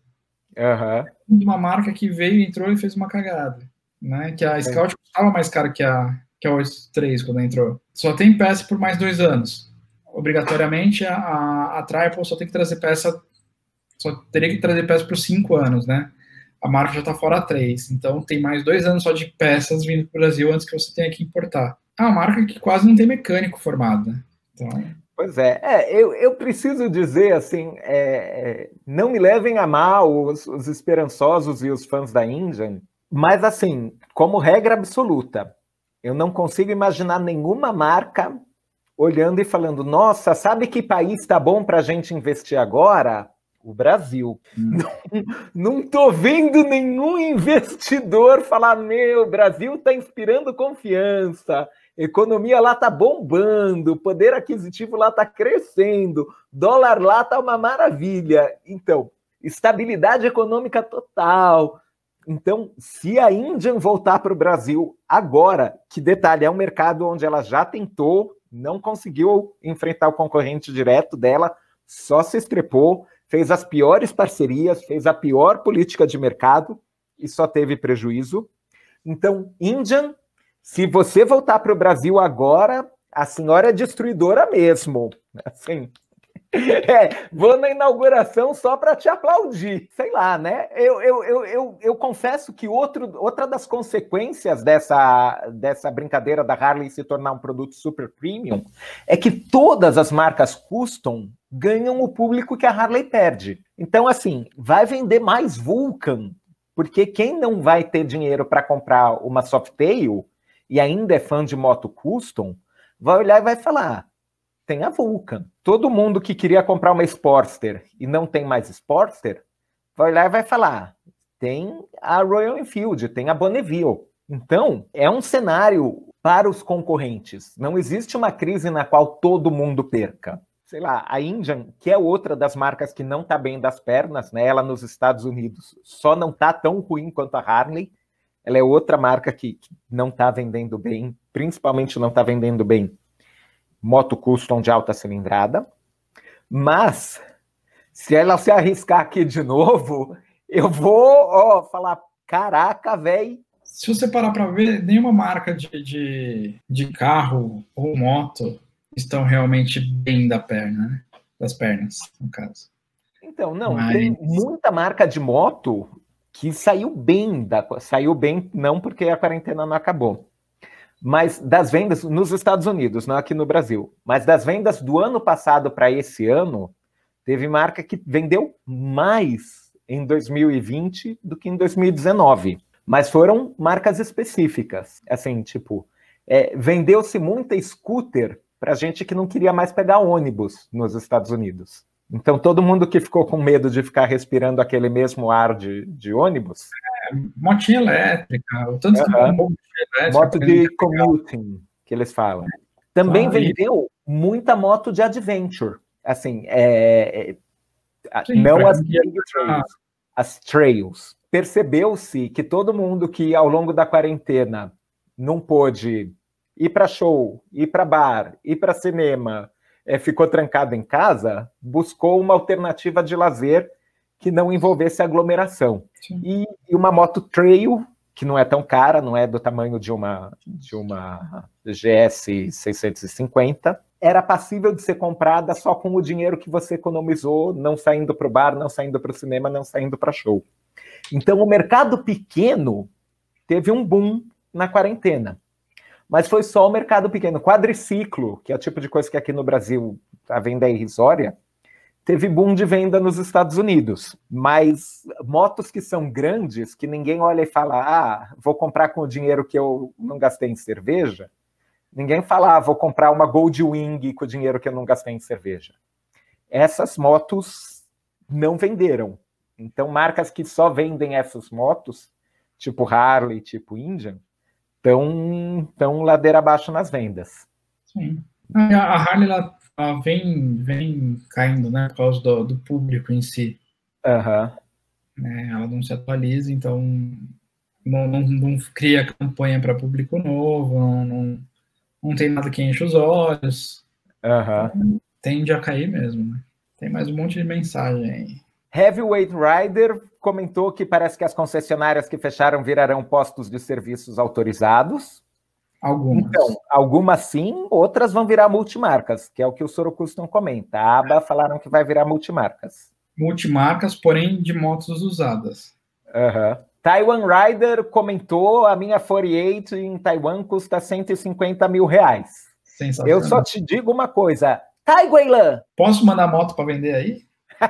Uhum. De uma marca que veio, entrou e fez uma cagada. Né? Que a Scout custava mais caro que a, que a oito três quando entrou. Só tem peça por mais dois anos. Obrigatoriamente, a, a, a Triple só tem que trazer peça, só teria que trazer peça por cinco anos, né? A marca já está fora há três, então tem mais dois anos só de peças vindo para o Brasil antes que você tenha que importar. É uma marca que quase não tem mecânico formado, né? Então... Pois é, é eu, eu preciso dizer assim, é, não me levem a mal os, os esperançosos e os fãs da Indian, mas assim, como regra absoluta, eu não consigo imaginar nenhuma marca olhando e falando, nossa, sabe que país está bom para a gente investir agora? O Brasil. Hum. Não estou vendo nenhum investidor falar, meu, o Brasil está inspirando confiança, a economia lá está bombando, o poder aquisitivo lá está crescendo, dólar lá está uma maravilha. Então, estabilidade econômica total. Então, se a Indian voltar para o Brasil agora, que detalhe, é um mercado onde ela já tentou, não conseguiu enfrentar o concorrente direto dela, só se estrepou, fez as piores parcerias, fez a pior política de mercado e só teve prejuízo. Então, Indian, se você voltar para o Brasil agora, a senhora é destruidora mesmo. Assim, é, vou na inauguração só para te aplaudir. Sei lá, né? Eu, eu, eu, eu, eu confesso que outro, outra das consequências dessa, dessa brincadeira da Harley se tornar um produto super premium é que todas as marcas custom ganham o público que a Harley perde. Então, assim, vai vender mais Vulcan, porque quem não vai ter dinheiro para comprar uma Softail e ainda é fã de moto custom, vai olhar e vai falar, tem a Vulcan. Todo mundo que queria comprar uma Sportster e não tem mais Sportster, vai olhar e vai falar, tem a Royal Enfield, tem a Bonneville. Então, é um cenário para os concorrentes. Não existe uma crise na qual todo mundo perca. Sei lá, a Indian, que é outra das marcas que não está bem das pernas, né? Ela nos Estados Unidos só não está tão ruim quanto a Harley. Ela é outra marca que, que não está vendendo bem, principalmente não está vendendo bem moto custom de alta cilindrada. Mas, se ela se arriscar aqui de novo, eu vou ó, falar, caraca, velho. Se você parar para ver, nenhuma marca de, de, de carro ou moto estão realmente bem da perna, né? Das pernas, no caso. Então, não, Mas... tem muita marca de moto que saiu bem, da, saiu bem não porque a quarentena não acabou, Mas das vendas nos Estados Unidos, não aqui no Brasil, mas das vendas do ano passado para esse ano, teve marca que vendeu mais em dois mil e vinte do que em dois mil e dezenove. Mas foram marcas específicas. Assim, tipo, é, vendeu-se muita scooter para gente que não queria mais pegar ônibus nos Estados Unidos. Então, todo mundo que ficou com medo de ficar respirando aquele mesmo ar de, de ônibus... É, motinha elétrica, o tanto uh-huh. que é moto de commuting, que eles falam. Também ah, vendeu e... muita moto de adventure. Assim, é, é, Sim, não as big trails, as trails. Percebeu-se que todo mundo que, ao longo da quarentena, não pôde ir para show, ir para bar, ir para cinema, é, ficou trancado em casa, buscou uma alternativa de lazer que não envolvesse aglomeração. E, e uma moto trail, que não é tão cara, não é do tamanho de uma, de uma G S seiscentos e cinquenta, era passível de ser comprada só com o dinheiro que você economizou, não saindo para o bar, não saindo para o cinema, não saindo para show. Então, o mercado pequeno teve um boom na quarentena. Mas foi só o mercado pequeno. Quadriciclo, que é o tipo de coisa que aqui no Brasil a venda é irrisória, teve boom de venda nos Estados Unidos. Mas motos que são grandes, que ninguém olha e fala, ah, vou comprar com o dinheiro que eu não gastei em cerveja. Ninguém fala, ah, vou comprar uma Goldwing com o dinheiro que eu não gastei em cerveja. Essas motos não venderam. Então, marcas que só vendem essas motos, tipo Harley, tipo Indian, estão tão ladeira abaixo nas vendas. Sim. A Harley, ela, ela vem, vem caindo, né, por causa do, do público em si. Uhum. É, ela não se atualiza, então não, não, não cria campanha para público novo, não, não, não tem nada que enche os olhos. Uhum. Então, tende a cair mesmo, né? Tem mais um monte de mensagem aí. Heavyweight Rider comentou que parece que as concessionárias que fecharam virarão postos de serviços autorizados. Algumas. Então, algumas sim, outras vão virar multimarcas, que é o que o Soro Custom comenta. A Aba falaram que vai virar multimarcas. Multimarcas, porém de motos usadas. Uhum. Taiwan Rider comentou, a minha quarenta e oito em Taiwan custa cento e cinquenta mil reais. Eu só te digo uma coisa. Taiguailan! Posso mandar moto para vender aí?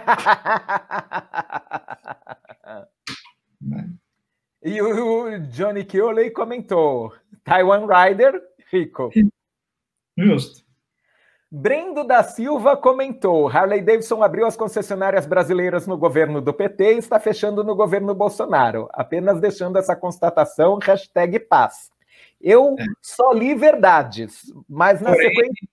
E o Johnny Kioley comentou, Taiwan Rider, rico. Justo. Brendo da Silva comentou, Harley Davidson abriu as concessionárias brasileiras no governo do P T e está fechando no governo Bolsonaro, apenas deixando essa constatação, hashtag paz. Eu é. só li verdades, mas na Porém, sequência...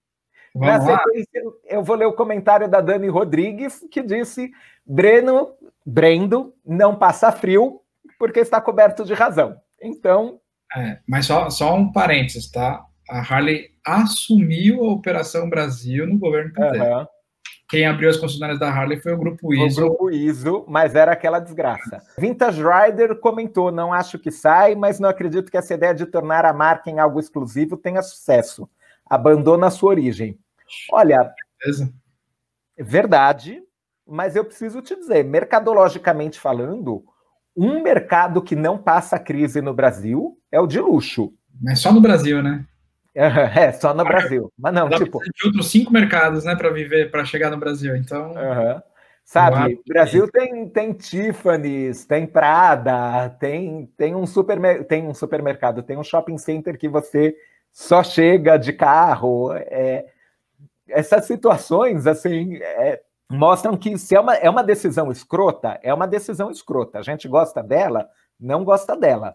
Na sequência, eu vou ler o comentário da Dani Rodrigues, que disse, Breno, Brendo não passa frio porque está coberto de razão. Então... É, mas só, só um parênteses, tá? A Harley assumiu a Operação Brasil no governo P T. Uhum. Quem abriu as concessionárias da Harley foi o Grupo I S O. O Grupo I S O, mas era aquela desgraça. Vintage Rider comentou, não acho que sai, mas não acredito que essa ideia de tornar a marca em algo exclusivo tenha sucesso. Abandona a sua origem. Olha, Beleza. é verdade, mas eu preciso te dizer, mercadologicamente falando, um mercado que não passa crise no Brasil é o de luxo. Mas só no Brasil, né? É, só no Brasil. Mas não, Ela tipo... precisa de outros cinco mercados, né, para viver, para chegar no Brasil, então... Uhum. Sabe, o Brasil tem, tem Tiffany's, tem Prada, tem, tem, um supermer... tem um supermercado, tem um shopping center que você... só chega de carro. É, essas situações, assim, é, mostram que se é uma, é uma decisão escrota, é uma decisão escrota. A gente gosta dela, não gosta dela.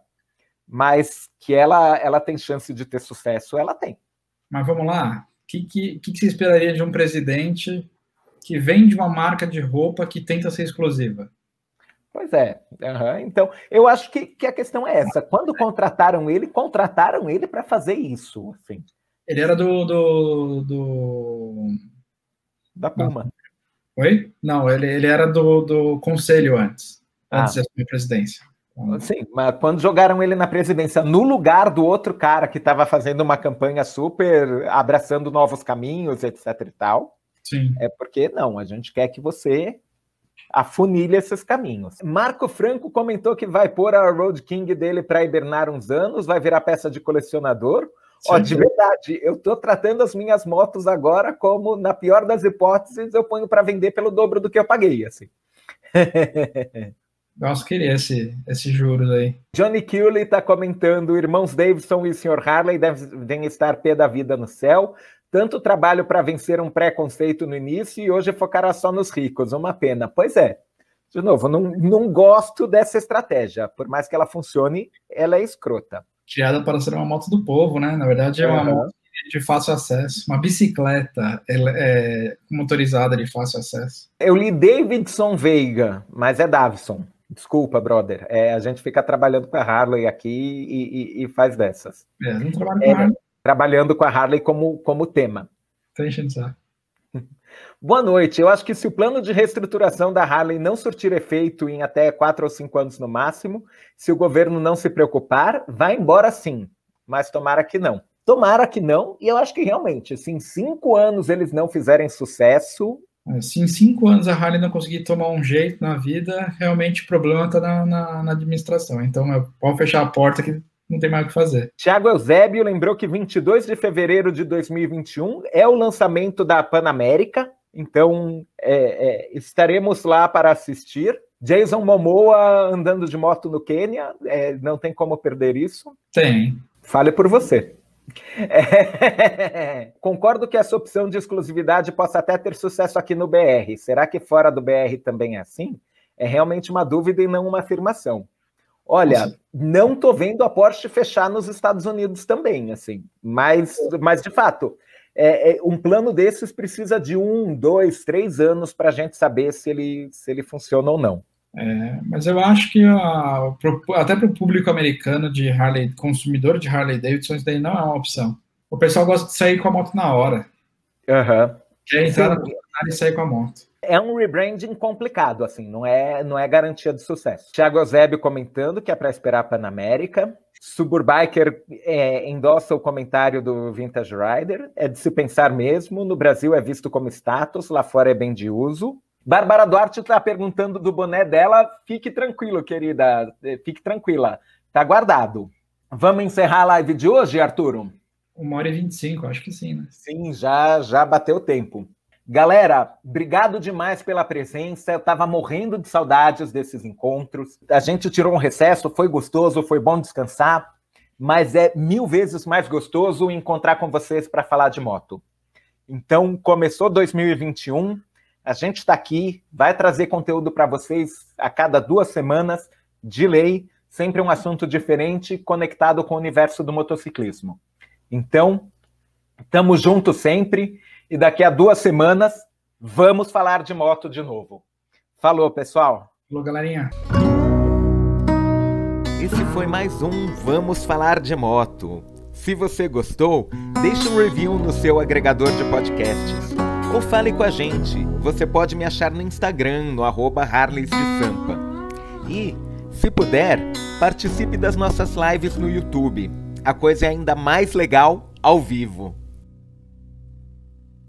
Mas que ela, ela tem chance de ter sucesso, ela tem. Mas vamos lá. O que, que, que você esperaria de um presidente que vende uma marca de roupa que tenta ser exclusiva? Pois é. Uhum. Então, eu acho que, que a questão é essa. Quando contrataram ele, contrataram ele para fazer isso. Assim. Ele era do... do, do... Da Puma. Não. Oi? Não, ele, ele era do, do conselho antes. Antes ah. de assumir a presidência. Sim, mas quando jogaram ele na presidência no lugar do outro cara que estava fazendo uma campanha super abraçando novos caminhos, etc e tal, Sim. é porque, não, a gente quer que você... afunilha esses caminhos. Marco Franco comentou que vai pôr a Road King dele para hibernar uns anos, vai virar peça de colecionador. Ó, de verdade, eu tô tratando as minhas motos agora como, na pior das hipóteses, eu ponho para vender pelo dobro do que eu paguei, assim. Nossa, queria esse, esses juros aí. Johnny Cooley está comentando, irmãos Davidson e o senhor Harley devem estar pé da vida no céu, tanto trabalho para vencer um preconceito no início e hoje focará só nos ricos, uma pena. Pois é, de novo, não, não gosto dessa estratégia, por mais que ela funcione, ela é escrota. Criada para ser uma moto do povo, né? Na verdade é uma uhum. moto de fácil acesso, uma bicicleta é, motorizada de fácil acesso. Eu li Davidson Veiga, mas é Davison. Desculpa, brother. É, a gente fica trabalhando com a Harley aqui e, e, e faz dessas. É, não trabalho com a Harley. Trabalhando com a Harley como, como tema. Tá enchendo o saco. Boa noite. Eu acho que se o plano de reestruturação da Harley não surtir efeito em até quatro ou cinco anos no máximo, se o governo não se preocupar, vai embora sim. Mas tomara que não. Tomara que não. E eu acho que realmente, se em cinco anos eles não fizerem sucesso... Se em cinco anos a Harley não conseguir tomar um jeito na vida, realmente o problema está na, na, na administração. Então, pode fechar a porta que não tem mais o que fazer. Tiago Eusébio lembrou que vinte e dois de fevereiro de dois mil e vinte e um é o lançamento da Panamérica. Então, é, é, estaremos lá para assistir. Jason Momoa andando de moto no Quênia, é, não tem como perder isso? Tem. Fale por você. É, concordo que essa opção de exclusividade possa até ter sucesso aqui no B R. Será que fora do B R também é assim? É realmente uma dúvida e não uma afirmação. Olha, Nossa. Não tô vendo a Porsche fechar nos Estados Unidos também, assim. Mas, mas de fato... É, é, um plano desses precisa de um, dois, três anos para a gente saber se ele, se ele funciona ou não. É, mas eu acho que a, pro, até para o público americano de Harley, consumidor de Harley Davidson, isso daí não é uma opção. O pessoal gosta de sair com a moto na hora. Uhum. Quer entrar na concessionária e sair com a moto. É um rebranding complicado, assim, não é, não é garantia de sucesso. Thiago Eusébio comentando que é para esperar a Panamérica. Suburbiker é, endossa o comentário do Vintage Rider. É de se pensar mesmo. No Brasil é visto como status, lá fora é bem de uso. Bárbara Duarte está perguntando do boné dela. Fique tranquilo, querida. Fique tranquila. Tá guardado. Vamos encerrar a live de hoje, Arturo? Uma hora e vinte e cinco, acho que sim, né? Sim, já, já bateu o tempo. Galera, obrigado demais pela presença. Eu estava morrendo de saudades desses encontros. A gente tirou um recesso, foi gostoso, foi bom descansar, mas é mil vezes mais gostoso encontrar com vocês para falar de moto. Então, começou dois mil e vinte e um, a gente está aqui, vai trazer conteúdo para vocês a cada duas semanas, de lei, sempre um assunto diferente, conectado com o universo do motociclismo. Então, estamos juntos sempre. E daqui a duas semanas, vamos falar de moto de novo. Falou, pessoal. Falou, galerinha. Esse foi mais um Vamos Falar de Moto. Se você gostou, deixe um review no seu agregador de podcasts. Ou fale com a gente. Você pode me achar no Instagram, no arroba Harleys de Sampa. E, se puder, participe das nossas lives no YouTube. A coisa é ainda mais legal ao vivo.